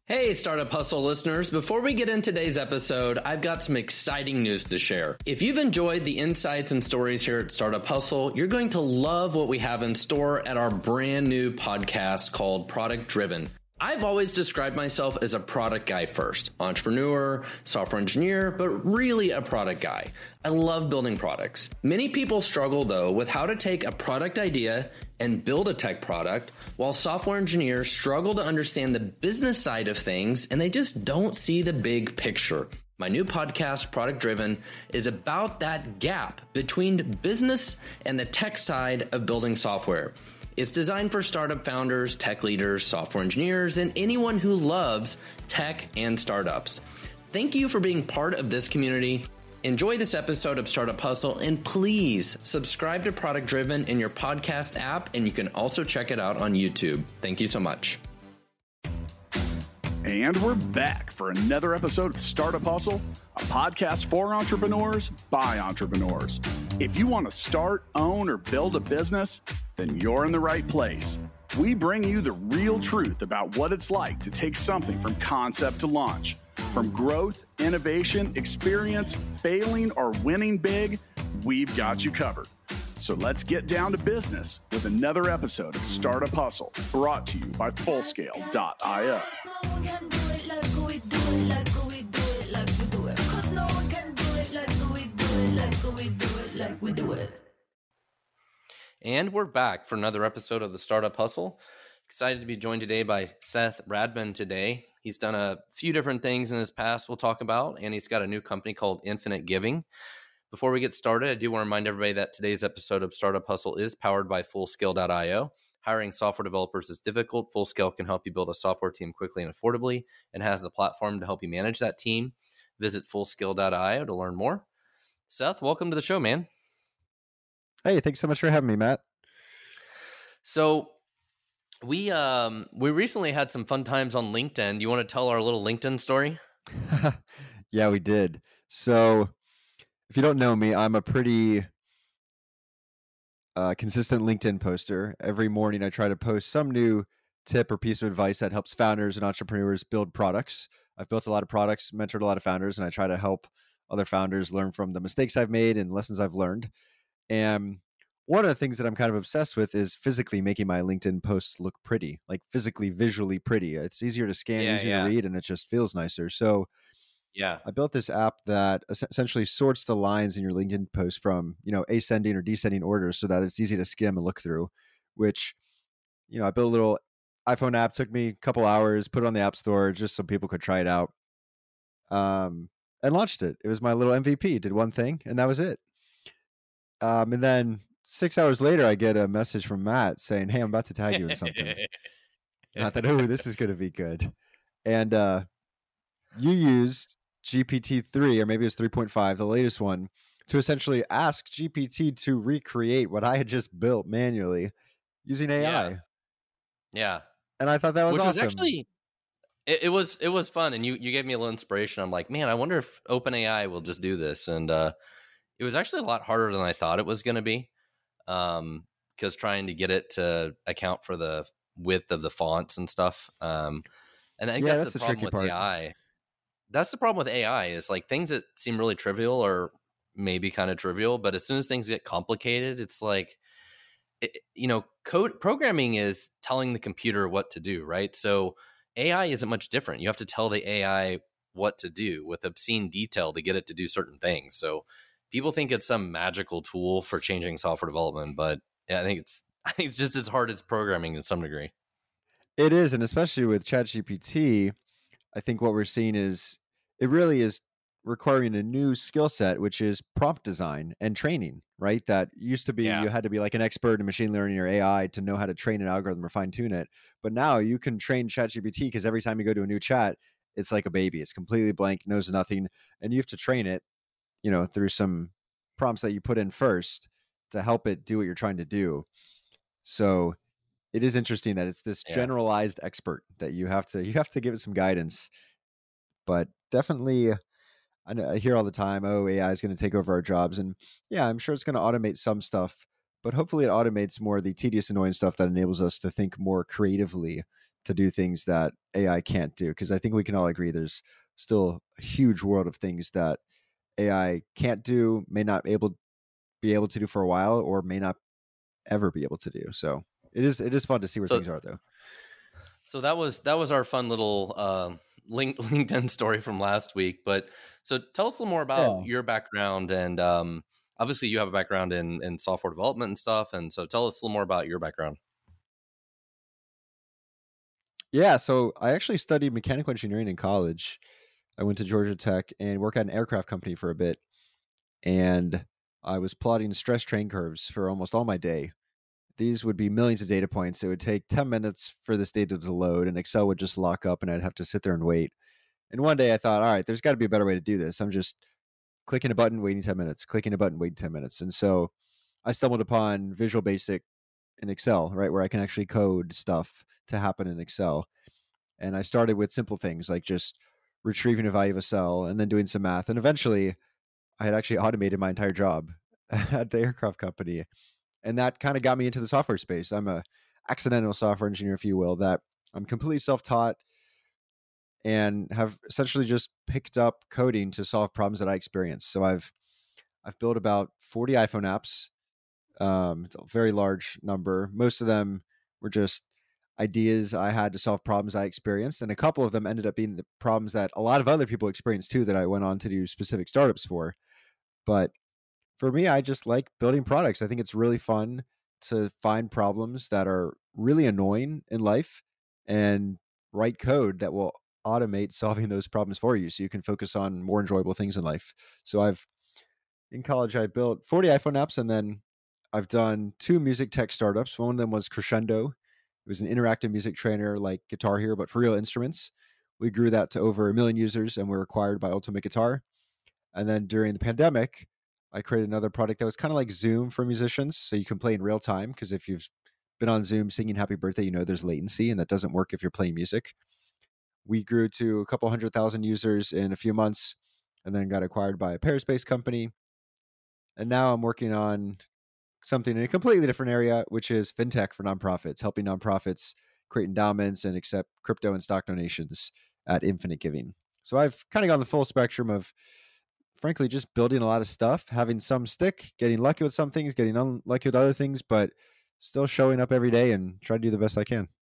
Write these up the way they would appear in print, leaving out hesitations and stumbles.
Hey, Startup Hustle listeners. Before we get into today's episode, I've got some exciting news to share. If you've enjoyed the insights and stories here at Startup Hustle, you're going to love what we have in store at our brand new podcast called Product Driven. I've always described myself as a product guy first, entrepreneur, software engineer, but really a product guy. I love building products. Many people struggle though with how to take a product idea and build a tech product, while software engineers struggle to understand the business side of things and they just don't see the big picture. My new podcast, Product Driven, is about that gap between business and the tech side of building software. It's designed for startup founders, tech leaders, software engineers, and anyone who loves tech and startups. Thank you for being part of this community. Enjoy this episode of Startup Hustle, and please subscribe to Product Driven in your podcast app, and you can also check it out on YouTube. Thank you so much. And we're back for another episode of Startup Hustle, a podcast for entrepreneurs by entrepreneurs. If you want to start, own, or build a business, then you're in the right place. We bring you the real truth about what it's like to take something from concept to launch. From growth, innovation, experience, failing, or winning big, we've got you covered. So let's get down to business with another episode of Startup Hustle, brought to you by Fullscale.io. And we're back for another episode of the Startup Hustle. Excited to be joined today by Seth Radman today. He's done a few different things in his past we'll talk about, and he's got a new company called Infinite Giving. Before we get started, I do want to remind everybody that today's episode of Startup Hustle is powered by Fullscale.io. Hiring software developers is difficult. Fullscale can help you build a software team quickly and affordably, and has the platform to help you manage that team. Visit Fullscale.io to learn more. Seth, welcome to the show, man. Hey, thanks so much for having me, Matt. So we recently had some fun times on LinkedIn. Do you want to tell our little LinkedIn story? Yeah, we did. So if you don't know me, I'm a pretty consistent LinkedIn poster. Every morning I try to post some new tip or piece of advice that helps founders and entrepreneurs build products. I've built a lot of products, mentored a lot of founders, and I try to help other founders learn from the mistakes I've made and lessons I've learned. And one of the things that I'm kind of obsessed with is physically making my LinkedIn posts look pretty, like physically, visually pretty. It's easier to scan, easier to read, and it just feels nicer. So I built this app that essentially sorts the lines in your LinkedIn post from, ascending or descending orders so that it's easy to skim and look through, which, I built a little iPhone app, took me a couple hours, put it on the App Store just so people could try it out, and launched it. It was my little MVP, did one thing, and that was it. And then 6 hours later, I get a message from Matt saying, "Hey, I'm about to tag you in something." And I thought, "Oh, this is going to be good." And you used GPT-3, or maybe it was 3.5, the latest one, to essentially ask GPT to recreate what I had just built manually using AI. Yeah. And I thought that was awesome. Was actually, it was fun. And you gave me a little inspiration. I'm like, man, I wonder if OpenAI will just do this. And it was actually a lot harder than I thought it was going to be. Because trying to get it to account for the width of the fonts and stuff. And I think that's the problem with AI. That's the problem with AI is like things that seem really trivial or maybe kind of trivial, but as soon as things get complicated, it's like, code programming is telling the computer what to do, right? So AI isn't much different. You have to tell the AI what to do with obscene detail to get it to do certain things. So people think it's some magical tool for changing software development, but I think it's just as hard as programming in some degree. It is, and especially with ChatGPT, I think what we're seeing is it really is requiring a new skill set, which is prompt design and training, right? That used to be you had to be like an expert in machine learning or AI to know how to train an algorithm or fine tune it. But now you can train ChatGPT because every time you go to a new chat, it's like a baby. It's completely blank, knows nothing, and you have to train it, through some prompts that you put in first to help it do what you're trying to do. So it is interesting that it's this generalized expert that you have to give it some guidance. But definitely, I hear all the time, oh, AI is going to take over our jobs. And yeah, I'm sure it's going to automate some stuff, but hopefully it automates more of the tedious, annoying stuff that enables us to think more creatively to do things that AI can't do. Because I think we can all agree there's still a huge world of things that AI can't do, may not be able to do for a while, or may not ever be able to do. So it is fun to see where things are, though. So that was our fun little LinkedIn story from last week. But so tell us a little more about your background, and obviously you have a background in software development and stuff. And so tell us a little more about your background. Yeah, so I actually studied mechanical engineering in college. I went to Georgia Tech and worked at an aircraft company for a bit. And I was plotting stress train curves for almost all my day. These would be millions of data points. It would take 10 minutes for this data to load, and Excel would just lock up, and I'd have to sit there and wait. And one day I thought, all right, there's got to be a better way to do this. I'm just clicking a button, waiting 10 minutes, clicking a button, waiting 10 minutes. And so I stumbled upon Visual Basic in Excel, right, where I can actually code stuff to happen in Excel. And I started with simple things like just retrieving a value of a cell and then doing some math. And eventually I had actually automated my entire job at the aircraft company. And that kind of got me into the software space. I'm a accidental software engineer, if you will, that I'm completely self-taught and have essentially just picked up coding to solve problems that I experience. So I've built about 40 iPhone apps. It's a very large number. Most of them were just ideas I had to solve problems I experienced. And a couple of them ended up being the problems that a lot of other people experienced too, that I went on to do specific startups for. But for me, I just like building products. I think it's really fun to find problems that are really annoying in life and write code that will automate solving those problems for you so you can focus on more enjoyable things in life. So in college, I built 40 iPhone apps, and then I've done 2 music tech startups. One of them was Crescendo. It was an interactive music trainer like Guitar Hero, but for real instruments. We grew that to over 1 million users, and we were acquired by Ultimate Guitar. And then during the pandemic, I created another product that was kind of like Zoom for musicians. So you can play in real time, because if you've been on Zoom singing happy birthday, there's latency, and that doesn't work if you're playing music. We grew to a couple 100,000 users in a few months, and then got acquired by a Paris-based company. And now I'm working on something in a completely different area, which is fintech for nonprofits, helping nonprofits create endowments and accept crypto and stock donations at infinite giving. So I've kind of gone the full spectrum of, frankly, just building a lot of stuff, having some stick, getting lucky with some things, getting unlucky with other things, but still showing up every day and trying to do the best I can.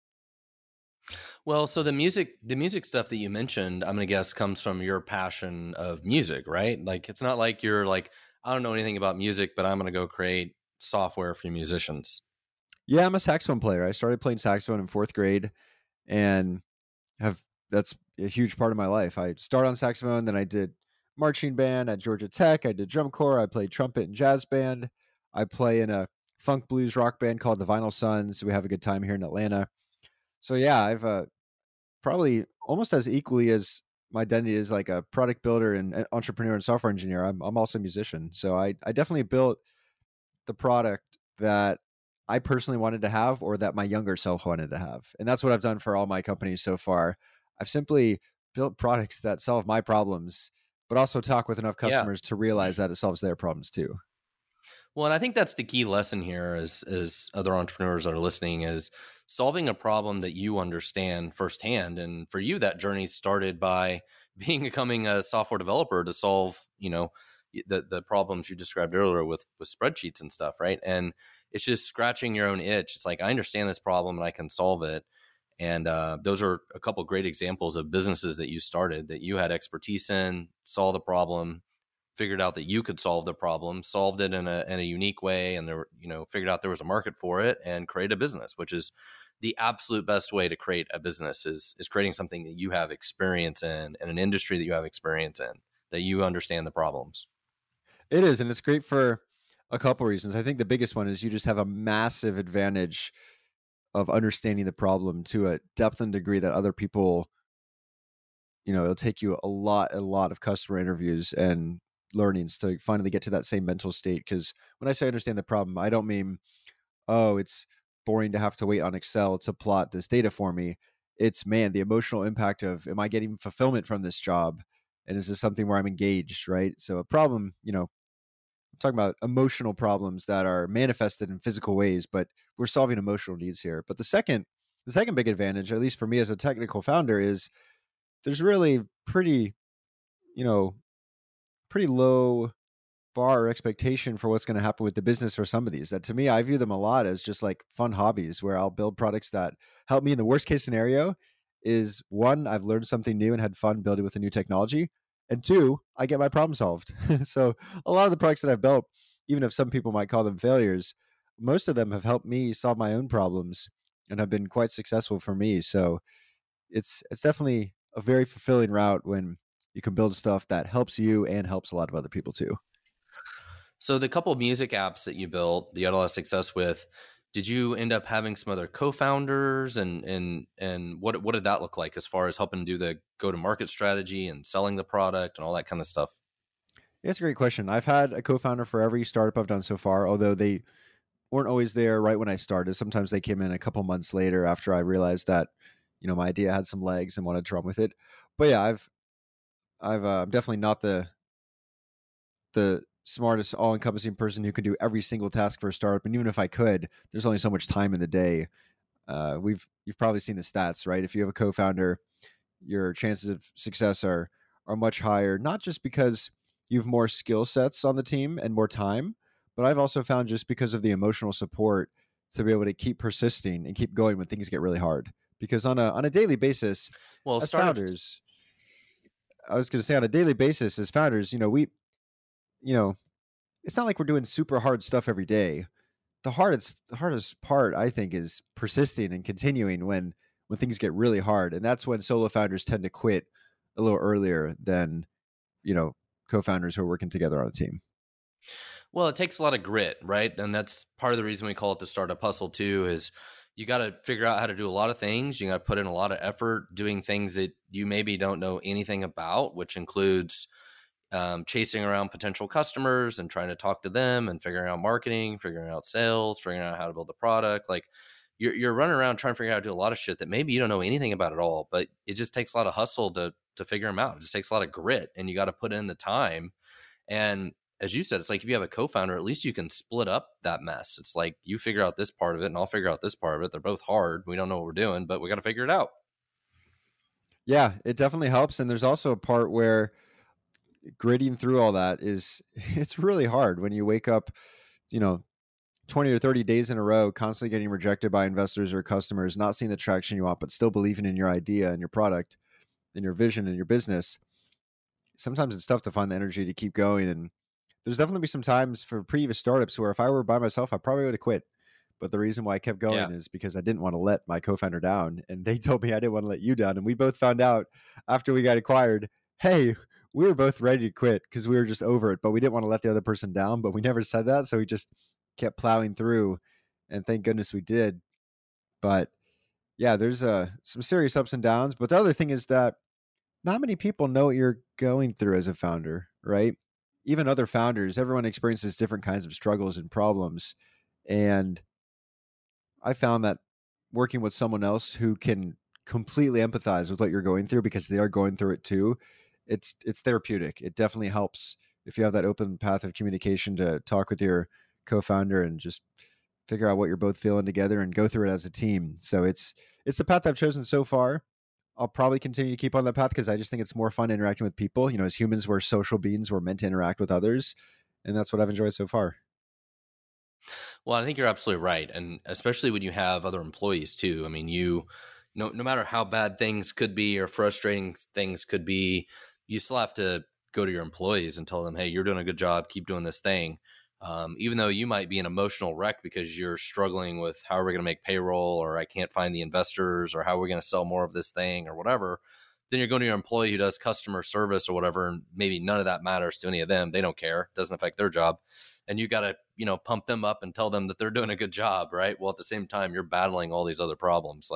Well, so the music stuff that you mentioned, I'm going to guess comes from your passion of music, right? Like, it's not like you're like, I don't know anything about music, but I'm going to go create software for musicians. Yeah, I'm a saxophone player. I started playing saxophone in 4th grade, and that's a huge part of my life. I started on saxophone, then I did marching band at Georgia Tech. I did drum corps. I played trumpet and jazz band. I play in a funk blues rock band called the Vinyl Sons. We have a good time here in Atlanta. So yeah, I've probably almost as equally as my identity is like a product builder and entrepreneur and software engineer, I'm also a musician. So I definitely built the product that I personally wanted to have, or that my younger self wanted to have. And that's what I've done for all my companies so far. I've simply built products that solve my problems, but also talk with enough customers to realize that it solves their problems too. Well, and I think that's the key lesson here as other entrepreneurs that are listening, is solving a problem that you understand firsthand. And for you, that journey started by becoming a software developer to solve, the problems you described earlier with spreadsheets and stuff, right? And it's just scratching your own itch. It's like, I understand this problem and I can solve it. And those are a couple great examples of businesses that you started, that you had expertise in, saw the problem, figured out that you could solve the problem, solved it in a unique way, and figured out there was a market for it, and create a business, which is the absolute best way to create a business, is creating something that you have experience in an industry that you have experience in, that you understand the problems. It is, and it's great for a couple reasons. I think the biggest one is you just have a massive advantage of understanding the problem to a depth and degree that other people, it'll take you a lot of customer interviews and learnings to finally get to that same mental state. Because when I say understand the problem, I don't mean, oh, it's boring to have to wait on Excel to plot this data for me. It's, man, the emotional impact of, am I getting fulfillment from this job? And is this something where I'm engaged, right? So a problem, I'm talking about emotional problems that are manifested in physical ways, but we're solving emotional needs here. But the second The second big advantage, at least for me as a technical founder, is there's really you know, pretty low bar or expectation for what's going to happen with the business for some of these. That to me, I view them a lot as just like fun hobbies where I'll build products that help me in the worst case scenario is one, I've learned something new and had fun building with a new technology. And two, I get my problem solved. So a lot of the products that I've built, even if some people might call them failures, most of them have helped me solve my own problems and have been quite successful for me. So it's definitely a very fulfilling route when you can build stuff that helps you and helps a lot of other people too. So the couple of music apps that you built, that you had a lot of success with, did you end up having some other co-founders and what did that look like as far as helping do the go-to-market strategy and selling the product and all that kind of stuff? Yeah, that's a great question. I've had a co-founder for every startup I've done so far, although they weren't always there right when I started. Sometimes they came in a couple months later after I realized that, my idea had some legs and wanted to run with it. But yeah, I'm definitely not the smartest, all-encompassing person who can do every single task for a startup. And even if I could, there's only so much time in the day. You've probably seen the stats, right? If you have a co-founder, your chances of success are much higher, not just because you have more skill sets on the team and more time, but I've also found just because of the emotional support to be able to keep persisting and keep going when things get really hard. Because on a daily basis, Well, as startups, founders, I was going to say on a daily basis as founders, it's not like we're doing super hard stuff every day. The hardest part, I think, is persisting and continuing when things get really hard, and that's when solo founders tend to quit a little earlier than co-founders who are working together on a team. well, it takes a lot of grit, right? And that's part of the reason we call it the startup hustle too, is you got to figure out how to do a lot of things. You got to put in a lot of effort doing things that you maybe don't know anything about, which includes chasing around potential customers and trying to talk to them and figuring out marketing, figuring out sales, figuring out how to build a product. Like you're running around trying to figure out how to do a lot of shit that maybe you don't know anything about at all, but it just takes a lot of hustle to figure them out. It just takes a lot of grit, and you got to put in the time. And as you said, it's like if you have a co-founder, at least you can split up that mess. It's like you figure out this part of it and I'll figure out this part of it. They're both hard. We don't know what we're doing, but we got to figure it out. Yeah, it definitely helps. And there's also a part where gritting through all that it's really hard when you wake up, 20 or 30 days in a row, constantly getting rejected by investors or customers, not seeing the traction you want, but still believing in your idea and your product and your vision and your business. Sometimes it's tough to find the energy to keep going. And there's definitely be some times for previous startups where if I were by myself, I probably would have quit. But the reason why I kept going is because I didn't want to let my co-founder down. And they told me I didn't want to let you down. And we both found out after we got acquired, hey, we were both ready to quit because we were just over it, but we didn't want to let the other person down. But we never said that. So we just kept plowing through. And thank goodness we did. But yeah, there's some serious ups and downs. But the other thing is that not many people know what you're going through as a founder, right? Even other founders, everyone experiences different kinds of struggles and problems. And I found that working with someone else who can completely empathize with what you're going through because they are going through it too, it's therapeutic. It definitely helps if you have that open path of communication to talk with your co-founder and just figure out what you're both feeling together and go through it as a team. So it's the path I've chosen so far. I'll probably continue to keep on that path because I just think it's more fun interacting with people. As humans, we're social beings. We're meant to interact with others. And that's what I've enjoyed so far. Well, I think you're absolutely right. And especially when you have other employees too. I mean, no matter how bad things could be or frustrating things could be, you still have to go to your employees and tell them, hey, you're doing a good job. Keep doing this thing. Even though you might be an emotional wreck because you're struggling with how are we going to make payroll, or I can't find the investors, or how are we going to sell more of this thing or whatever, then you're going to your employee who does customer service or whatever, and maybe none of that matters to any of them. They don't care. It doesn't affect their job. And you got to, pump them up and tell them that they're doing a good job, right? Well, at the same time, you're battling all these other problems.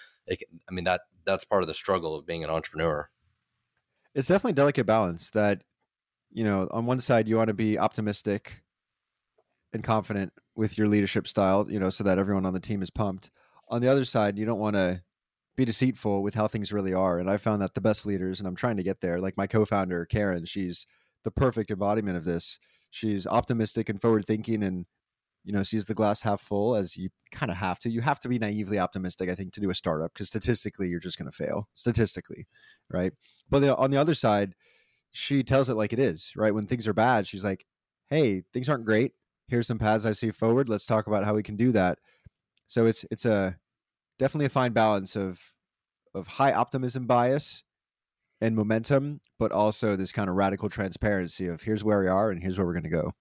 That's part of the struggle of being an entrepreneur. It's definitely a delicate balance that, on one side, you want to be optimistic and confident with your leadership style, so that everyone on the team is pumped. On the other side, you don't want to be deceitful with how things really are. And I found that the best leaders, and I'm trying to get there, like my co-founder, Karen, she's the perfect embodiment of this. She's optimistic and forward thinking and sees the glass half full, as you kind of have to. You have to be naively optimistic, I think, to do a startup, because statistically, you're just going to fail. Statistically, right? But on the other side, she tells it like it is, right? When things are bad, she's like, hey, things aren't great. Here's some paths I see forward. Let's talk about how we can do that. So it's definitely a fine balance of high optimism bias and momentum, but also this kind of radical transparency of here's where we are and here's where we're going to go.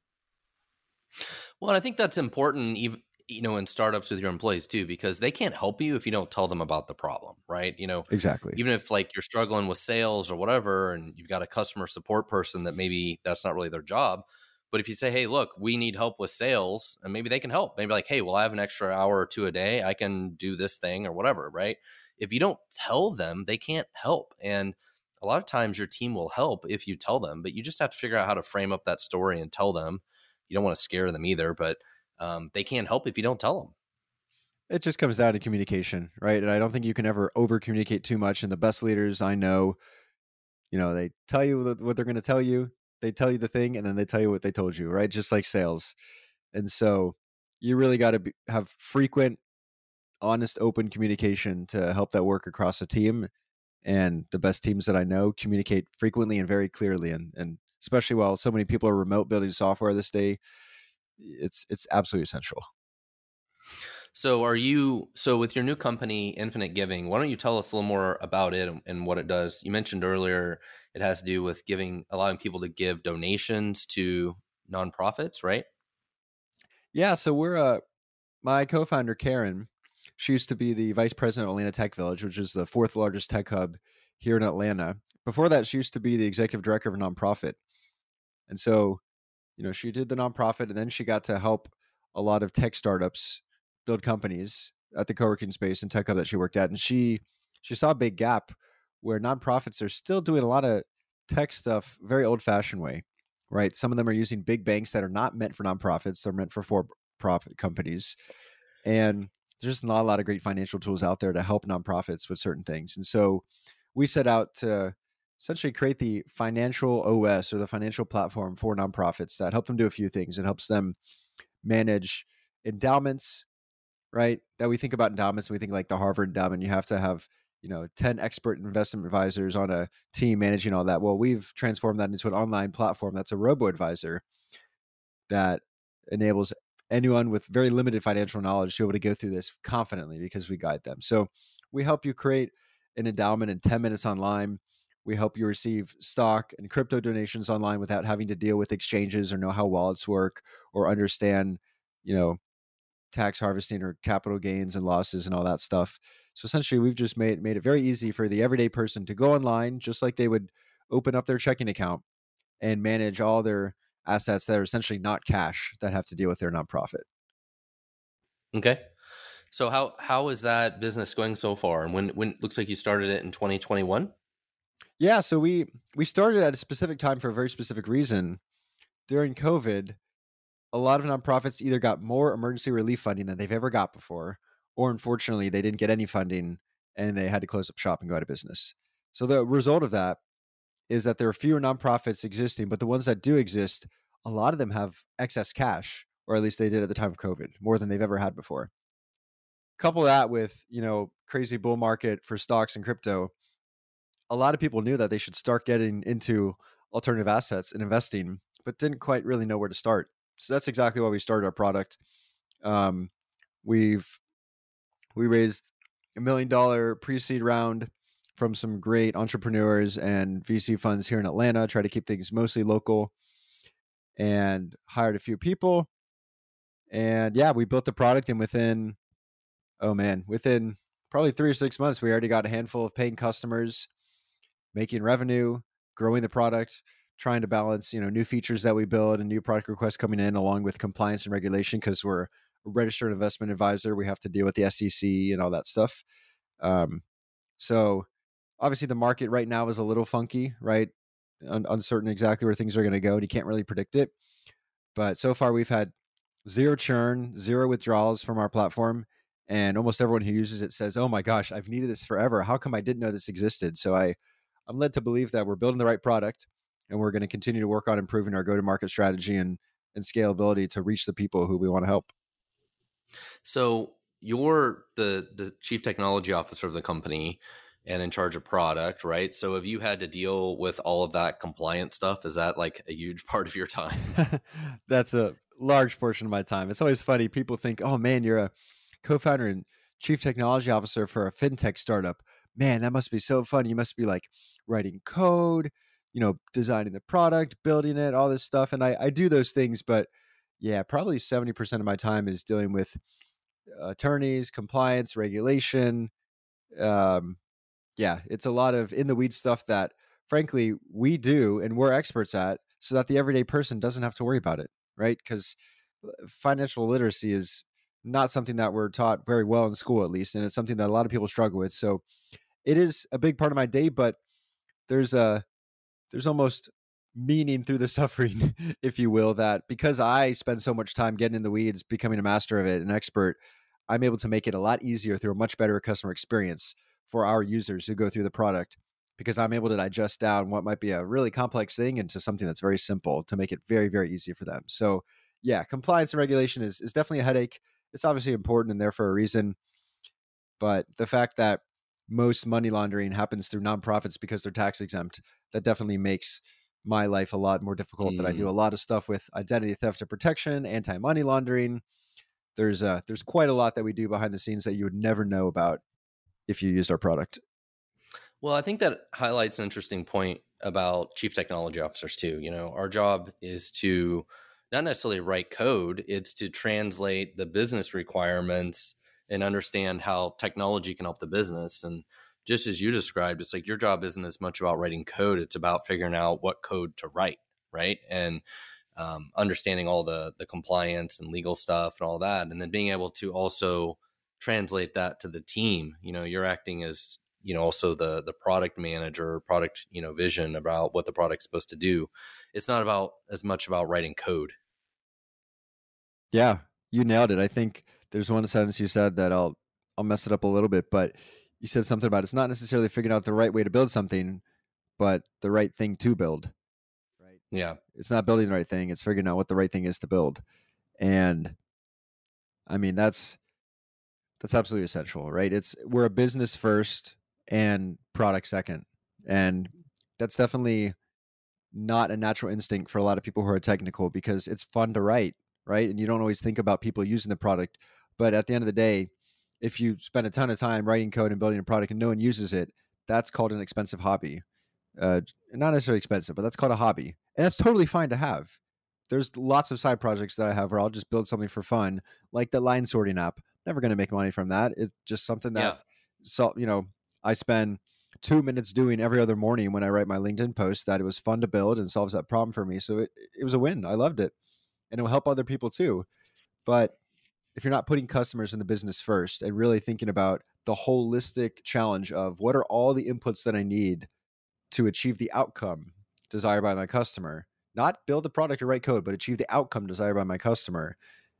Well, I think that's important, even in startups with your employees too, because they can't help you if you don't tell them about the problem, right? Exactly. Even if like you're struggling with sales or whatever, and you've got a customer support person that maybe that's not really their job. But if you say, hey, look, we need help with sales, and maybe they can help. Maybe like, hey, well, I have an extra hour or two a day. I can do this thing or whatever, right? If you don't tell them, they can't help. And a lot of times your team will help if you tell them, but you just have to figure out how to frame up that story and tell them. You don't want to scare them either, but they can't help if you don't tell them. It just comes down to communication, right? And I don't think you can ever over communicate too much. And the best leaders I know, they tell you what they're going to tell you. They tell you the thing, and then they tell you what they told you, right? Just like sales. And so you really got to have frequent, honest, open communication to help that work across a team. And the best teams that I know communicate frequently and very clearly. And especially while so many people are remote building software this day, it's absolutely essential. So with your new company, Infinite Giving, why don't you tell us a little more about it and what it does? You mentioned earlier it has to do with allowing people to give donations to nonprofits, right? Yeah. So we're my co-founder, Karen, she used to be the vice president of Atlanta Tech Village, which is the fourth largest tech hub here in Atlanta. Before that, she used to be the executive director of a nonprofit. And so, she did the nonprofit, and then she got to help a lot of tech startups build companies at the co-working space and tech hub that she worked at. And she saw a big gap where nonprofits are still doing a lot of tech stuff very old-fashioned way, right? Some of them are using big banks that are not meant for nonprofits. They're meant for for-profit companies. And there's just not a lot of great financial tools out there to help nonprofits with certain things. And so we set out to essentially create the financial OS, or the financial platform for nonprofits, that help them do a few things. It helps them manage endowments, right? That we think about endowments, we think like the Harvard endowment. You have to have 10 expert investment advisors on a team managing all that. Well, we've transformed that into an online platform that's a robo-advisor that enables anyone with very limited financial knowledge to be able to go through this confidently, because we guide them. So we help you create an endowment in 10 minutes online. We help you receive stock and crypto donations online without having to deal with exchanges or know how wallets work or understand, tax harvesting or capital gains and losses and all that stuff. So essentially, we've just made it very easy for the everyday person to go online, just like they would open up their checking account and manage all their assets that are essentially not cash that have to deal with their nonprofit. Okay. So how is that business going so far? And when looks like you started it in 2021? Yeah. So we started at a specific time for a very specific reason. During COVID, a lot of nonprofits either got more emergency relief funding than they've ever got before, or unfortunately, they didn't get any funding and they had to close up shop and go out of business. So the result of that is that there are fewer nonprofits existing, but the ones that do exist, a lot of them have excess cash, or at least they did at the time of COVID, more than they've ever had before. Couple that with, crazy bull market for stocks and crypto. A lot of people knew that they should start getting into alternative assets and investing, but didn't quite really know where to start. So that's exactly why we started our product. We raised $1 million pre-seed round from some great entrepreneurs and VC funds here in Atlanta, try to keep things mostly local, and hired a few people. And yeah, we built the product, and within probably 3 or 6 months, we already got a handful of paying customers, making revenue, growing the product, trying to balance, new features that we build and new product requests coming in, along with compliance and regulation, because we're a registered investment advisor. We have to deal with the SEC and all that stuff. So obviously the market right now is a little funky, right? Uncertain exactly where things are going to go, and you can't really predict it. But so far we've had 0 churn, 0 withdrawals from our platform. And almost everyone who uses it says, oh my gosh, I've needed this forever. How come I didn't know this existed? So I'm led to believe that we're building the right product, and we're going to continue to work on improving our go-to-market strategy and and scalability to reach the people who we want to help. So you're the chief technology officer of the company and in charge of product, right? So have you had to deal with all of that compliance stuff? Is that like a huge part of your time? That's a large portion of my time. It's always funny. People think, oh man, you're a co-founder and chief technology officer for a fintech startup. Man, that must be so fun. You must be like writing code, designing the product, building it, all this stuff. And I do those things, but yeah, probably 70% of my time is dealing with attorneys, compliance, regulation. Yeah, it's a lot of in the weeds stuff that frankly we do and we're experts at, so that the everyday person doesn't have to worry about it, right? Because financial literacy is not something that we're taught very well in school, at least, and it's something that a lot of people struggle with. So it is a big part of my day, but there's almost meaning through the suffering, if you will, that because I spend so much time getting in the weeds, becoming a master of it, an expert, I'm able to make it a lot easier through a much better customer experience for our users who go through the product, because I'm able to digest down what might be a really complex thing into something that's very simple to make it very, very easy for them. So yeah, compliance and regulation is definitely a headache. It's obviously important and there for a reason. But the fact that most money laundering happens through nonprofits because they're tax exempt, that definitely makes my life a lot more difficult. That I do a lot of stuff with identity theft and protection, anti-money laundering. There's quite a lot that we do behind the scenes that you would never know about if you used our product. Well, I think that highlights an interesting point about chief technology officers too. Our job is to not necessarily write code, it's to translate the business requirements and understand how technology can help the business. And just as you described, it's like your job isn't as much about writing code, it's about figuring out what code to write, right? And understanding all the compliance and legal stuff and all that, and then being able to also translate that to the team. You're acting as also the product manager, product vision about what the product's supposed to do. It's not about as much about writing code. Yeah, you nailed it. I think there's one sentence you said that I'll mess it up a little bit, but you said something about it's not necessarily figuring out the right way to build something, but the right thing to build. Right? Yeah. It's not building the right thing, it's figuring out what the right thing is to build. And I mean, that's absolutely essential, right? We're a business first and product second. And that's definitely not a natural instinct for a lot of people who are technical, because it's fun to write, right? And you don't always think about people using the product. But at the end of the day, if you spend a ton of time writing code and building a product and no one uses it, that's called an expensive hobby. Not necessarily expensive, but that's called a hobby. And that's totally fine to have. There's lots of side projects that I have where I'll just build something for fun, like the line sorting app. Never going to make money from that. It's just something that, I spend 2 minutes doing every other morning when I write my LinkedIn post, that it was fun to build and solves that problem for me. So it was a win. I loved it. And it will help other people too. But if you're not putting customers in the business first and really thinking about the holistic challenge of what are all the inputs that I need to achieve the outcome desired by my customer, not build the product or write code, but achieve the outcome desired by my customer,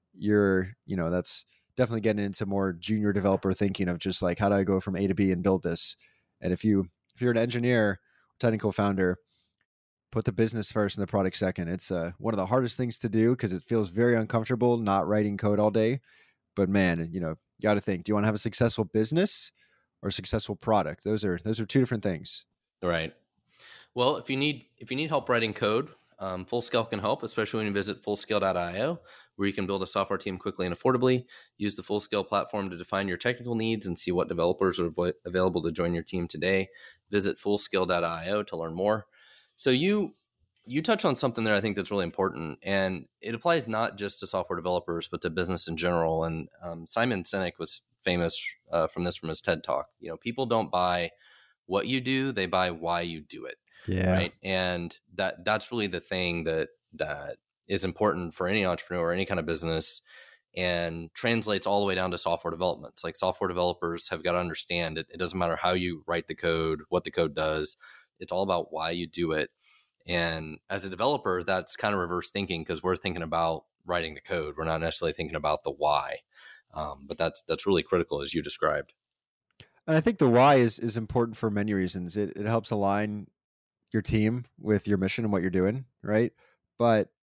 that's definitely getting into more junior developer thinking of just like, how do I go from A to B and build this? And if you're an engineer, technical founder, put the business first and the product second. It's one of the hardest things to do because it feels very uncomfortable not writing code all day. But man, you got to think, do you want to have a successful business or a successful product? Those are two different things. Right. Well, if you need help writing code, Fullscale can help, especially when you visit Fullscale.io, where you can build a software team quickly and affordably. Use the Fullscale platform to define your technical needs and see what developers are available to join your team today. Visit Fullscale.io to learn more. So you touch on something there I think that's really important, and it applies not just to software developers, but to business in general. And Simon Sinek was famous from his TED Talk. People don't buy what you do, they buy why you do it. Yeah. Right. And that's really the thing that is important for any entrepreneur or any kind of business, and translates all the way down to software development. It's like software developers have got to understand it. It doesn't matter how you write the code, what the code does. It's all about why you do it. And as a developer, that's kind of reverse thinking, because we're thinking about writing the code. We're not necessarily thinking about the why. But that's really critical, as you described. And I think the why is important for many reasons. It helps align your team with your mission and what you're doing, right? But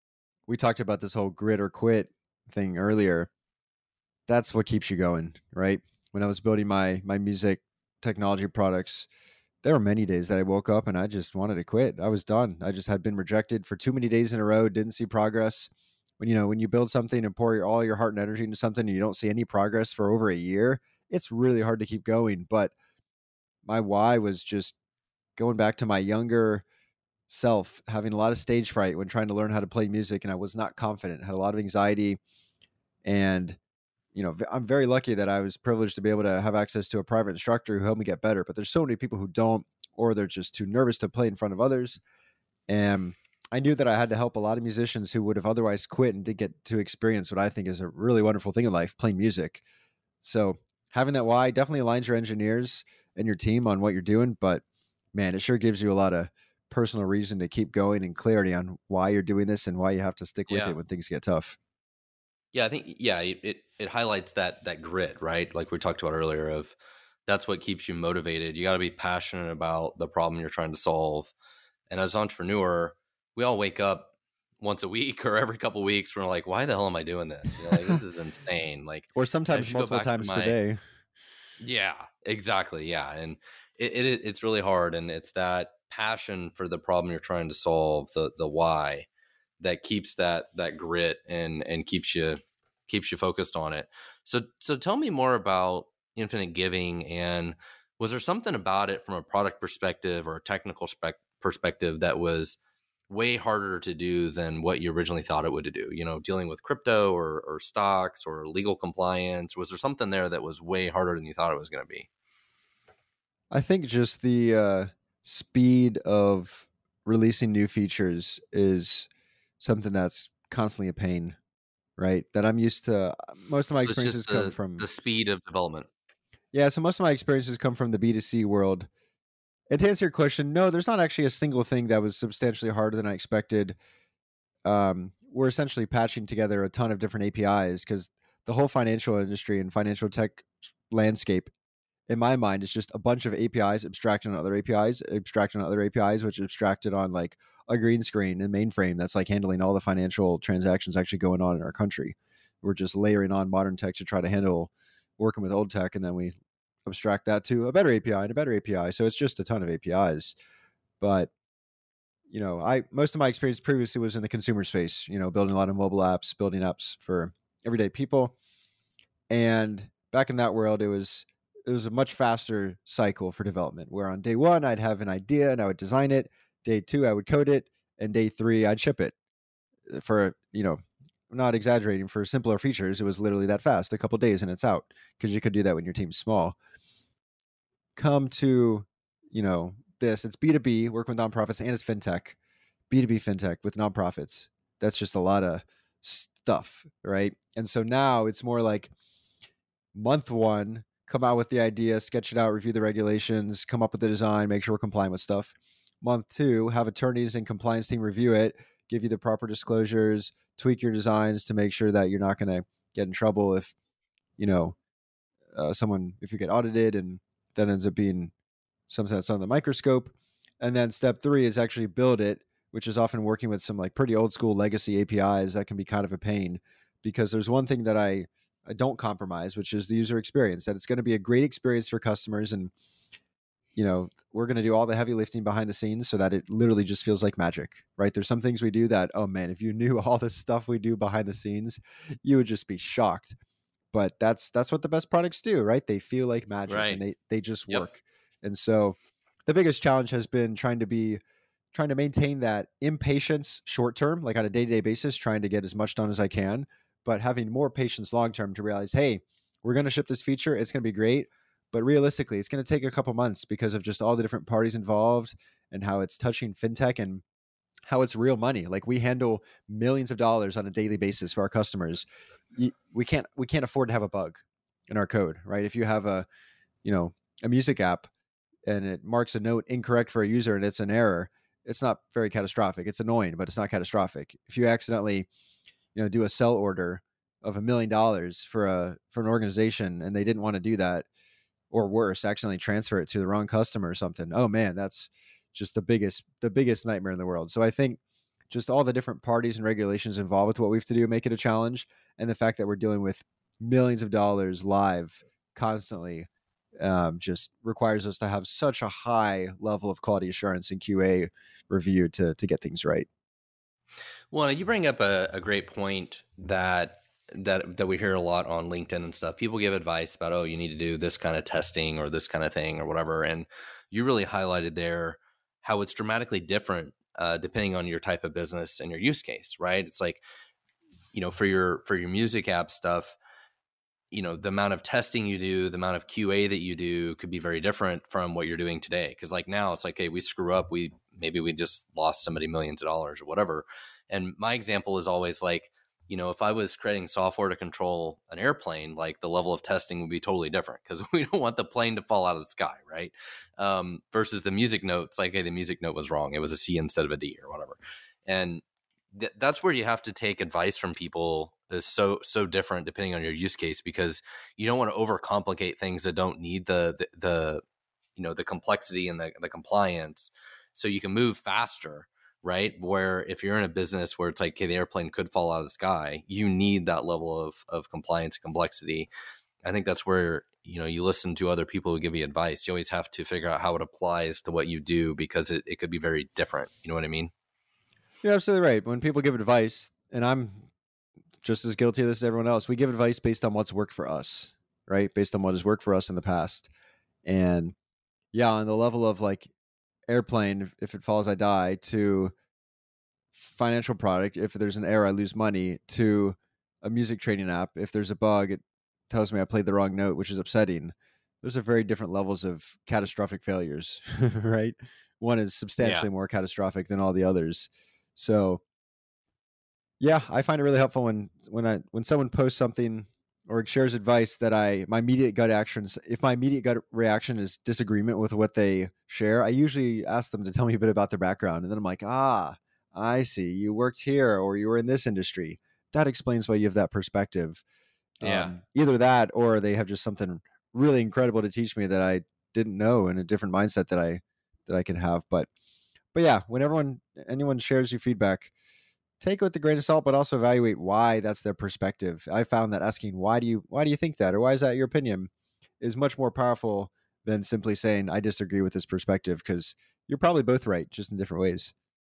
we talked about this whole grit or quit thing earlier. That's what keeps you going, right? When I was building my music technology products, there were many days that I woke up and I just wanted to quit. I was done. I just had been rejected for too many days in a row, didn't see progress. When you build something and pour all your heart and energy into something and you don't see any progress for over a year, it's really hard to keep going. But my why was just going back to my younger self, having a lot of stage fright when trying to learn how to play music, and I was not confident, had a lot of anxiety. And I'm very lucky that I was privileged to be able to have access to a private instructor who helped me get better. But there's so many people who don't, or they're just too nervous to play in front of others. And I knew that I had to help a lot of musicians who would have otherwise quit and did get to experience what I think is a really wonderful thing in life, playing music. So having that why definitely aligns your engineers and your team on what you're doing. But man, it sure gives you a lot of personal reason to keep going and clarity on why you're doing this and why you have to stick with it when things get tough. Yeah, I think it highlights that grit, right? Like we talked about earlier, of that's what keeps you motivated. You got to be passionate about the problem you're trying to solve. And as an entrepreneur, we all wake up once a week or every couple of weeks. We're like, why the hell am I doing this? Like, this is insane. Like, or sometimes multiple times per day. Yeah, exactly. Yeah, and it's really hard, and it's that passion for the problem you're trying to solve, the why, that keeps that grit and keeps you focused on it. So tell me more about Infinite Giving, and was there something about it from a product perspective or a technical perspective that was way harder to do than what you originally thought it would do? Dealing with crypto or stocks or legal compliance. Was there something there that was way harder than you thought it was going to be? I think just the speed of releasing new features is something that's constantly a pain, right? That I'm used to. Most of my experiences come from the speed of development. Yeah, so most of my experiences come from the B2C world. And to answer your question, no, there's not actually a single thing that was substantially harder than I expected. We're essentially patching together a ton of different APIs because the whole financial industry and financial tech landscape, in my mind, is just a bunch of APIs abstracted on other APIs, which abstracted on like a green screen and mainframe that's like handling all the financial transactions actually going on in our country. We're just layering on modern tech to try to handle working with old tech, and then we abstract that to a better API and a better API. So it's just a ton of APIs. But most of my experience previously was in the consumer space, building a lot of mobile apps, building apps for everyday people. And back in that world, it was a much faster cycle for development, where on day one, I'd have an idea and I would design it. Day two, I would code it. And day three, I'd ship it. For, I'm not exaggerating, for simpler features, it was literally that fast, a couple of days and it's out, because you could do that when your team's small. Come to, this, it's B2B, working with nonprofits, and it's fintech, B2B fintech with nonprofits. That's just a lot of stuff, right? And so now it's more like month one, come out with the idea, sketch it out, review the regulations, come up with the design, make sure we're complying with stuff. Month two, have attorneys and compliance team review it, give you the proper disclosures, tweak your designs to make sure that you're not going to get in trouble if, if you get audited and that ends up being something that's on the microscope. And then step three is actually build it, which is often working with some like pretty old school legacy APIs that can be kind of a pain, because there's one thing that I don't compromise, which is the user experience, that it's going to be a great experience for customers. And, we're going to do all the heavy lifting behind the scenes so that it literally just feels like magic, right? There's some things we do that, oh man, if you knew all this stuff we do behind the scenes, you would just be shocked. But that's what the best products do, right? They feel like magic, right? And they just work. And so the biggest challenge has been trying to maintain that impatience short term, like on a day-to-day basis, trying to get as much done as I can, but having more patience long term to realize, hey, we're going to ship this feature, it's going to be great, but realistically, it's going to take a couple months because of just all the different parties involved and how it's touching fintech and how it's real money. Like, we handle millions of dollars on a daily basis for our customers. We can't afford to have a bug in our code, right? If you have a music app and it marks a note incorrect for a user and it's an error, it's not very catastrophic. It's annoying, but it's not catastrophic. If you accidentally, do a sell order of $1 million for an organization and they didn't want to do that, or worse, accidentally transfer it to the wrong customer or something, oh man, that's just the biggest nightmare in the world. So I think just all the different parties and regulations involved with what we have to do make it a challenge. And the fact that we're dealing with millions of dollars live constantly just requires us to have such a high level of quality assurance and QA review to get things right. Well, you bring up a great point that we hear a lot on LinkedIn and stuff. People give advice about, oh, you need to do this kind of testing or this kind of thing or whatever. And you really highlighted there how it's dramatically different depending on your type of business and your use case, right? It's like, for your music app stuff, the amount of testing you do, the amount of QA that you do could be very different from what you're doing today. Because like now it's like, hey, we screw up. Maybe we just lost somebody millions of dollars or whatever. And my example is always like, if I was creating software to control an airplane, like the level of testing would be totally different because we don't want the plane to fall out of the sky, right? Versus the music note, it's like, hey, the music note was wrong. It was a C instead of a D or whatever. And that's where you have to take advice from people is so different depending on your use case, because you don't want to overcomplicate things that don't need the complexity and the compliance, so you can move faster, right? Where if you're in a business where it's like, okay, the airplane could fall out of the sky, you need that level of compliance and complexity. I think that's where, you listen to other people who give you advice. You always have to figure out how it applies to what you do, because it could be very different. You know what I mean? You're absolutely right. When people give advice, and I'm just as guilty of this as everyone else, we give advice based on what's worked for us, right? Based on what has worked for us in the past. And yeah, on the level of like airplane, if it falls, I die, to financial product, if there's an error, I lose money, to a music trading app, if there's a bug, it tells me I played the wrong note, which is upsetting. Those are very different levels of catastrophic failures, right? One is substantially more catastrophic than all the others. So yeah, I find it really helpful when someone posts something or shares advice that my immediate gut actions, if my immediate gut reaction is disagreement with what they share, I usually ask them to tell me a bit about their background. And then I'm like, I see, you worked here or you were in this industry. That explains why you have that perspective. Yeah. Either that or they have just something really incredible to teach me that I didn't know, and a different mindset that I can have. But yeah, when anyone shares your feedback, take it with a grain of salt, but also evaluate why that's their perspective. I found that asking why do you think that, or why is that your opinion, is much more powerful than simply saying I disagree with this perspective, because you're probably both right, just in different ways.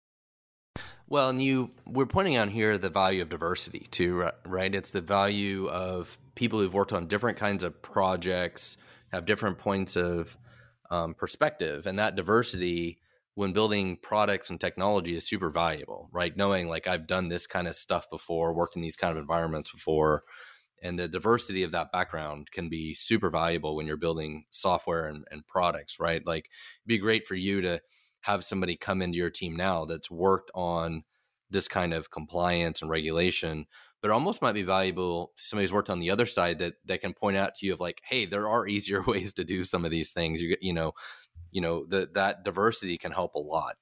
Well, and we're pointing out here the value of diversity too, right? It's the value of people who've worked on different kinds of projects, have different points of perspective, and that diversity when building products and technology is super valuable, right? Knowing like I've done this kind of stuff before, worked in these kind of environments before, and the diversity of that background can be super valuable when you're building software and products, right? Like it'd be great for you to have somebody come into your team now that's worked on this kind of compliance and regulation, but it almost might be valuable to somebody who's worked on the other side that can point out to you of like, hey, there are easier ways to do some of these things. That diversity can help a lot.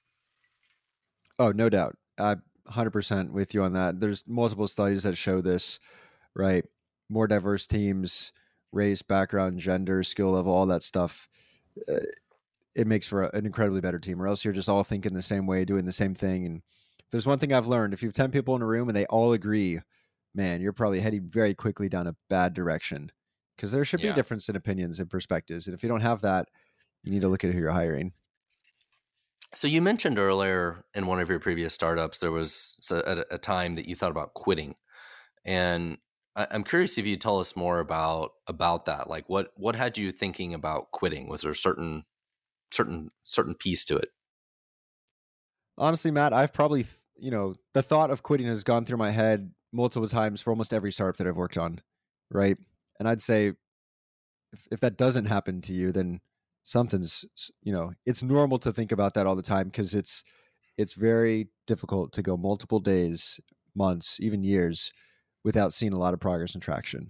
Oh, no doubt. I'm 100% with you on that. There's multiple studies that show this, right? More diverse teams, race, background, gender, skill level, all that stuff. It makes for an incredibly better team, or else you're just all thinking the same way, doing the same thing. And if there's one thing I've learned, if you have 10 people in a room and they all agree, man, you're probably heading very quickly down a bad direction, because there should be a difference in opinions and perspectives. And if you don't have that, you need to look at who you're hiring. So you mentioned earlier in one of your previous startups, there was a time that you thought about quitting. And I'm curious if you tell us more about that. Like what had you thinking about quitting? Was there a certain piece to it? Honestly, Matt, I've probably, the thought of quitting has gone through my head multiple times for almost every startup that I've worked on. Right. And I'd say if that doesn't happen to you, then something's, it's normal to think about that all the time, because it's very difficult to go multiple days, months, even years without seeing a lot of progress and traction.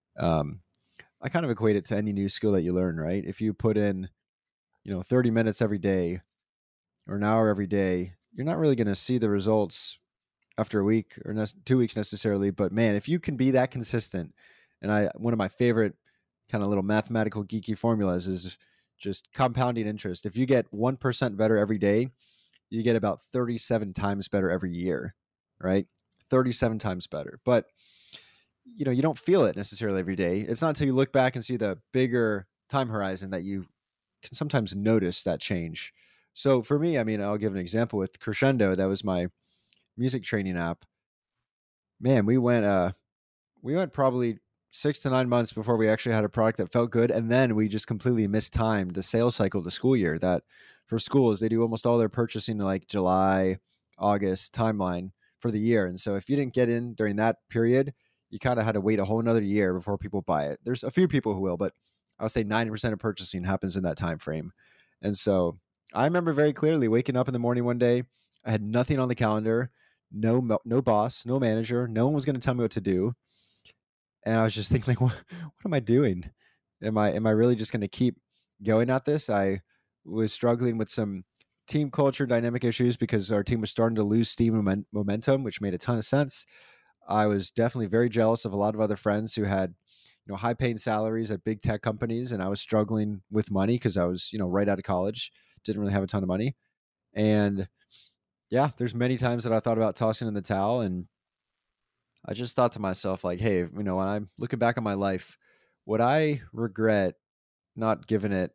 I kind of equate it to any new skill that you learn, right? If you put in, 30 minutes every day or an hour every day, you're not really going to see the results after a week or 2 weeks necessarily. But man, if you can be that consistent, and one of my favorite kind of little mathematical geeky formulas is just compounding interest. If you get 1% better every day, you get about 37 times better every year, right? 37 times better. But, you don't feel it necessarily every day. It's not until you look back and see the bigger time horizon that you can sometimes notice that change. So for me, I mean, I'll give an example with Crescendo. That was my music training app. Man, we went probably 6 to 9 months before we actually had a product that felt good. And then we just completely mistimed the sales cycle to school year. That for schools, they do almost all their purchasing in like July, August timeline for the year. And so if you didn't get in during that period, you kind of had to wait a whole another year before people buy it. There's a few people who will, but I'll say 90% of purchasing happens in that time frame. And so I remember very clearly waking up in the morning one day. I had nothing on the calendar, no boss, no manager. No one was going to tell me what to do. And I was just thinking, like, what am I doing? Am I really just going to keep going at this? I was struggling with some team culture dynamic issues because our team was starting to lose steam and momentum, which made a ton of sense. I was definitely very jealous of a lot of other friends who had, high paying salaries at big tech companies. And I was struggling with money because I was, right out of college, didn't really have a ton of money. And yeah, there's many times that I thought about tossing in the towel, and I just thought to myself, like, hey, when I'm looking back on my life, would I regret not giving it,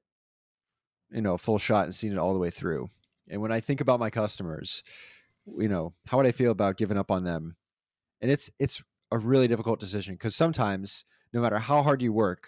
a full shot and seeing it all the way through? And when I think about my customers, how would I feel about giving up on them? And it's a really difficult decision because sometimes no matter how hard you work,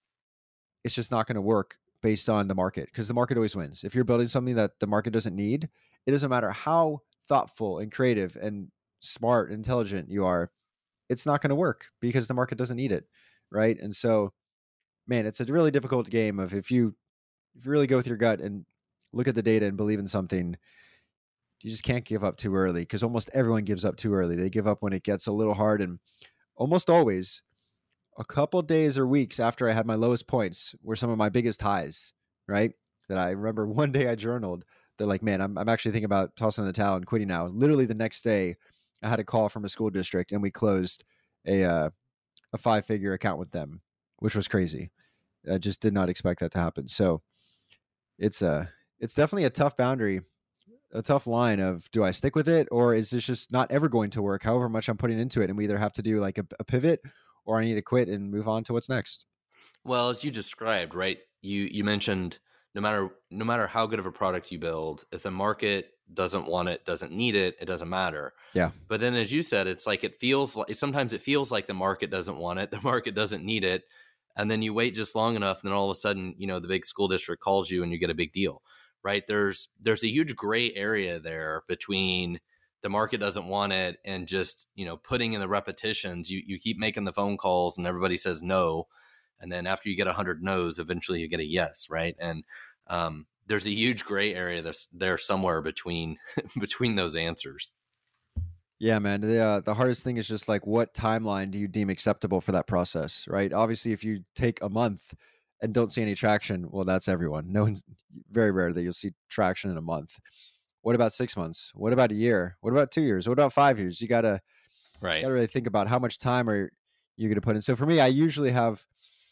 it's just not going to work based on the market, because the market always wins. If you're building something that the market doesn't need, it doesn't matter how thoughtful and creative and smart and intelligent you are, it's not going to work because the market doesn't need it. Right. And so, man, it's a really difficult game of if you really go with your gut and look at the data and believe in something, you just can't give up too early, because almost everyone gives up too early. They give up when it gets a little hard. And almost always a couple days or weeks after I had my lowest points were some of my biggest highs, right? That I remember one day I journaled, they're like, man, I'm actually thinking about tossing the towel and quitting now. Literally the next day I had a call from a school district and we closed a 5-figure account with them, which was crazy. I just did not expect that to happen. So it's definitely a tough boundary, a tough line of, do I stick with it, or is this just not ever going to work however much I'm putting into it? And we either have to do like a pivot, or I need to quit and move on to what's next. Well, as you described, right? You mentioned no matter how good of a product you build, if the market doesn't want it, doesn't need it, it doesn't matter. Yeah. But then, as you said, it's like sometimes it feels like the market doesn't want it, the market doesn't need it, and then you wait just long enough, and then all of a sudden, the big school district calls you and you get a big deal, right? There's a huge gray area there between the market doesn't want it and just, putting in the repetitions. You keep making the phone calls and everybody says no. And then after you get 100 no's, eventually you get a yes, right? And there's a huge gray area that's there somewhere between those answers. Yeah, man. The hardest thing is just like, what timeline do you deem acceptable for that process, right? Obviously, if you take a month and don't see any traction, well, that's everyone. No one's, very rare that you'll see traction in a month. What about 6 months? What about a year? What about 2 years? What about 5 years? You gotta really think about how much time are you going to put in. So for me, I usually have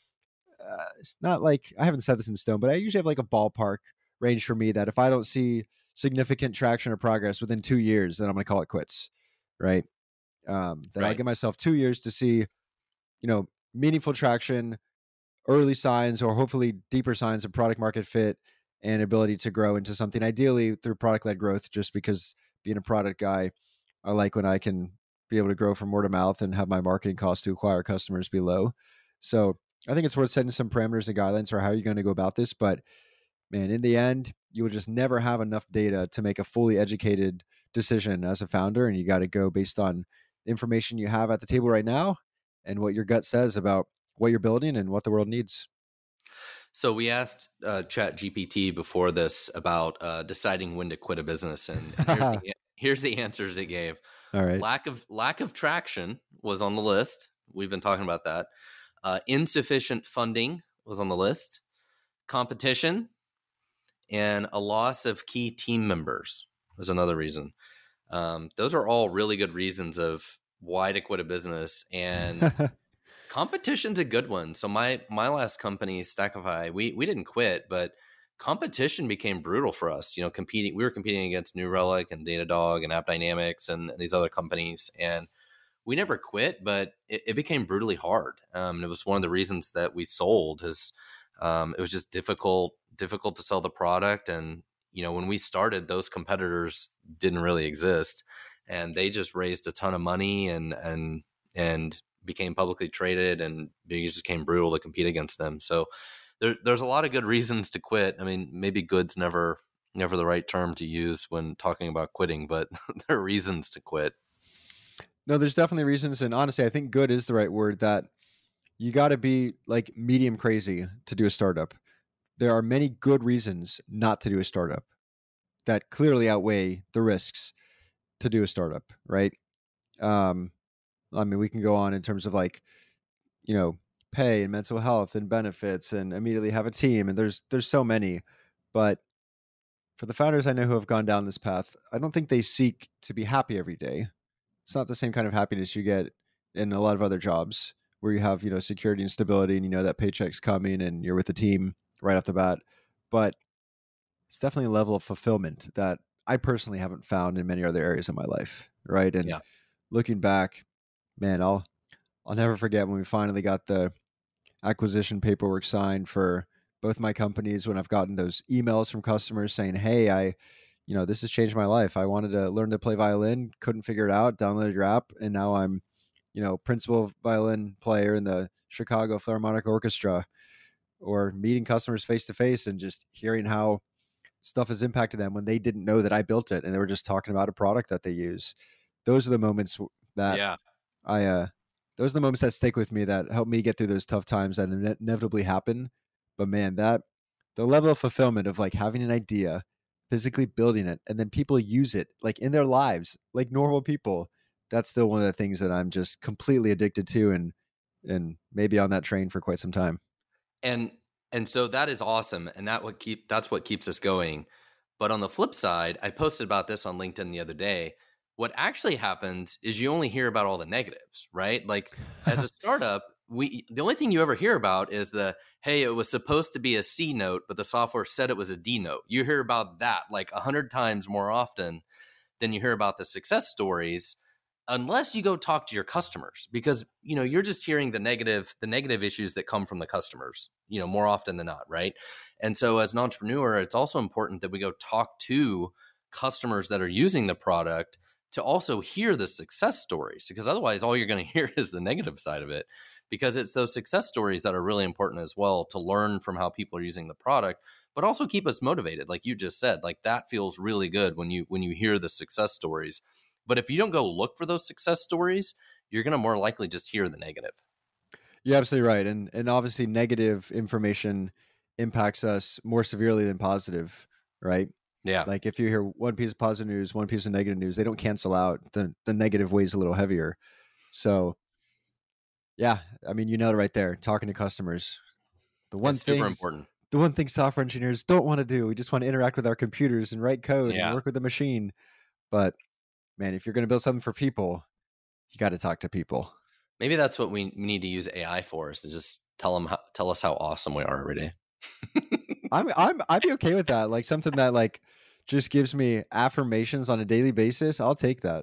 not like, I haven't set this in stone, but I usually have like a ballpark range for me that if I don't see significant traction or progress within 2 years, then I'm going to call it quits. Right. Then I give myself 2 years to see, meaningful traction, early signs, or hopefully deeper signs of product market fit and ability to grow into something, ideally through product-led growth, just because being a product guy, I like when I can be able to grow from word of mouth and have my marketing costs to acquire customers be low. So I think it's worth setting some parameters and guidelines for how you're going to go about this. But man, in the end, you will just never have enough data to make a fully educated decision as a founder. And you got to go based on information you have at the table right now and what your gut says about what you're building and what the world needs. So we asked ChatGPT before this about deciding when to quit a business, and here's the answers it gave. All right. Lack of traction was on the list. We've been talking about that. Insufficient funding was on the list. Competition and a loss of key team members was another reason. Those are all really good reasons of why to quit a business, and competition's a good one. So my last company, Stackify, we didn't quit, but competition became brutal for us. We were competing against New Relic and Datadog and AppDynamics and these other companies, and we never quit, but it became brutally hard. It was one of the reasons that we sold. Is it was just difficult to sell the product, and when we started, those competitors didn't really exist, and they just raised a ton of money and became publicly traded, and it just became brutal to compete against them. So there's a lot of good reasons to quit. I mean, maybe good's never the right term to use when talking about quitting, but there are reasons to quit. No, there's definitely reasons. And honestly, I think good is the right word, that you got to be like medium crazy to do a startup. There are many good reasons not to do a startup that clearly outweigh the risks to do a startup, right? I mean, we can go on in terms of like, pay and mental health and benefits and immediately have a team. And there's so many, but for the founders I know who have gone down this path, I don't think they seek to be happy every day. It's not the same kind of happiness you get in a lot of other jobs where you have, security and stability, and that paycheck's coming and you're with the team right off the bat. But it's definitely a level of fulfillment that I personally haven't found in many other areas of my life, right? And looking back, man, I'll never forget when we finally got the acquisition paperwork signed for both my companies, when I've gotten those emails from customers saying, hey, this has changed my life. I wanted to learn to play violin, couldn't figure it out, downloaded your app, and now I'm, principal violin player in the Chicago Philharmonic Orchestra. Or meeting customers face to face and just hearing how stuff has impacted them when they didn't know that I built it and they were just talking about a product that they use. Those are the moments that those are the moments that stick with me, that help me get through those tough times that inevitably happen. But man, the level of fulfillment of like having an idea, physically building it, and then people use it like in their lives, like normal people, that's still one of the things that I'm just completely addicted to, and maybe on that train for quite some time. And so that is awesome. And that's what keeps us going. But on the flip side, I posted about this on LinkedIn the other day. What actually happens is you only hear about all the negatives, right? Like as a startup, the only thing you ever hear about is hey, it was supposed to be a C note, but the software said it was a D note. You hear about that like 100 times more often than you hear about the success stories, unless you go talk to your customers, because you're just hearing the negative issues that come from the customers, more often than not, right? And so as an entrepreneur, it's also important that we go talk to customers that are using the product to also hear the success stories, because otherwise all you're going to hear is the negative side of it, because it's those success stories that are really important as well, to learn from how people are using the product, but also keep us motivated. Like you just said, like that feels really good when you hear the success stories. But if you don't go look for those success stories, you're going to more likely just hear the negative. You're absolutely right. And obviously negative information impacts us more severely than positive, right? Yeah. Like if you hear one piece of positive news, one piece of negative news, they don't cancel out. The negative weighs a little heavier. So yeah, I mean, you know it right there, talking to customers. It's super important. The one thing software engineers don't want to do, we just want to interact with our computers and write code and work with the machine. But man, if you're going to build something for people, you got to talk to people. Maybe that's what we need to use AI for, is to just tell us how awesome we are every day. I'd be okay with that. Like something that like just gives me affirmations on a daily basis. I'll take that.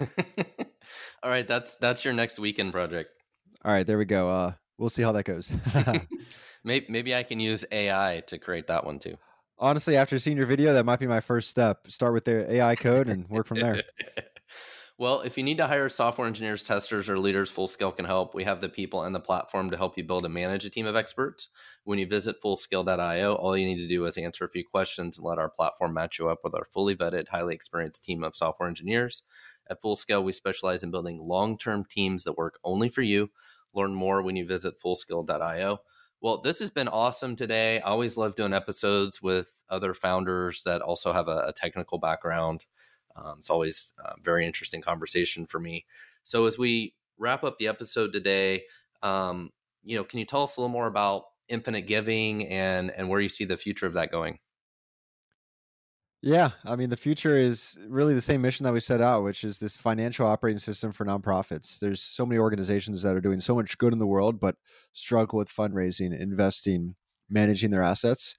All right. That's your next weekend project. All right, there we go. We'll see how that goes. Maybe I can use AI to create that one too. Honestly, after seeing your video, that might be my first step. Start with the AI code and work from there. Well, if you need to hire software engineers, testers, or leaders, Fullscale can help. We have the people and the platform to help you build and manage a team of experts. When you visit Fullscale.io, all you need to do is answer a few questions and let our platform match you up with our fully vetted, highly experienced team of software engineers. At Fullscale, we specialize in building long-term teams that work only for you. Learn more when you visit Fullscale.io. Well, this has been awesome today. I always love doing episodes with other founders that also have a technical background. It's always a very interesting conversation for me. So as we wrap up the episode today, can you tell us a little more about Infinite Giving and where you see the future of that going? Yeah, I mean, the future is really the same mission that we set out, which is this financial operating system for nonprofits. There's so many organizations that are doing so much good in the world, but struggle with fundraising, investing, managing their assets.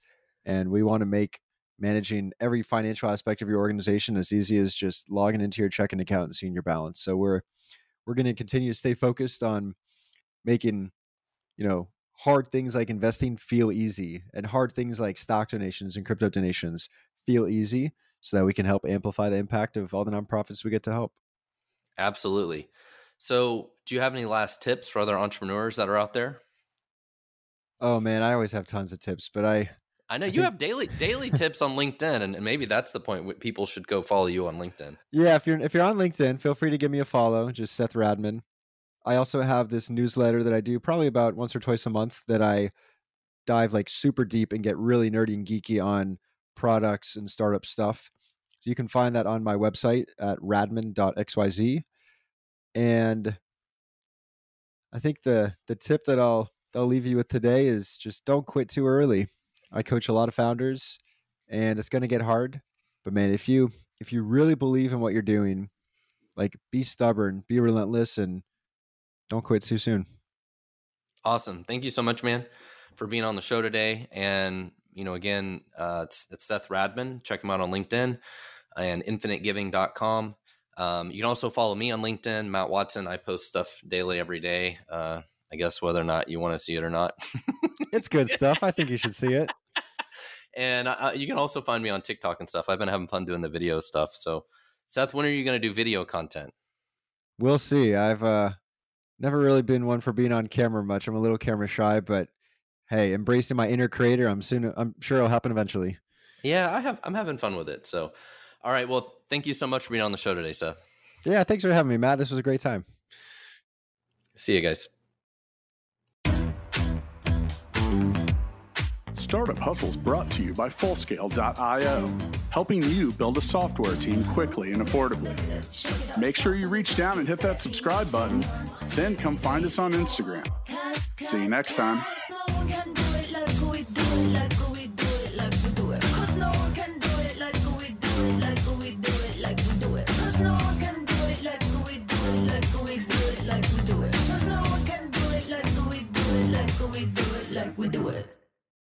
And we want to make managing every financial aspect of your organization as easy as just logging into your checking account and seeing your balance. So we're going to continue to stay focused on making, hard things like investing feel easy, and hard things like stock donations and crypto donations feel easy, so that we can help amplify the impact of all the nonprofits we get to help. Absolutely. So do you have any last tips for other entrepreneurs that are out there? Oh man, I always have tons of tips, but I know you have daily tips on LinkedIn, and maybe that's the point. People should go follow you on LinkedIn. Yeah, if you're on LinkedIn, feel free to give me a follow. Just Seth Radman. I also have this newsletter that I do probably about once or twice a month that I dive like super deep and get really nerdy and geeky on products and startup stuff. So you can find that on my website at radman.xyz. And I think the tip that I'll leave you with today is just don't quit too early. I coach a lot of founders, and it's going to get hard, but man, if you really believe in what you're doing, like, be stubborn, be relentless, and don't quit too soon. Awesome. Thank you so much, man, for being on the show today. And, again, it's Seth Radman. Check him out on LinkedIn and infinitegiving.com. You can also follow me on LinkedIn, Matt Watson. I post stuff daily, every day. I guess whether or not you want to see it or not. It's good stuff. I think you should see it. And you can also find me on TikTok and stuff. I've been having fun doing the video stuff. So, Seth, when are you going to do video content? We'll see. I've never really been one for being on camera much. I'm a little camera shy, but hey, embracing my inner creator, I'm sure it'll happen eventually. Yeah, I'm having fun with it. So, all right. Well, thank you so much for being on the show today, Seth. Yeah, thanks for having me, Matt. This was a great time. See you guys. Startup Hustles brought to you by Fullscale.io, helping you build a software team quickly and affordably. Make sure you reach down and hit that subscribe button, then come find us on Instagram. See you next time. We do it.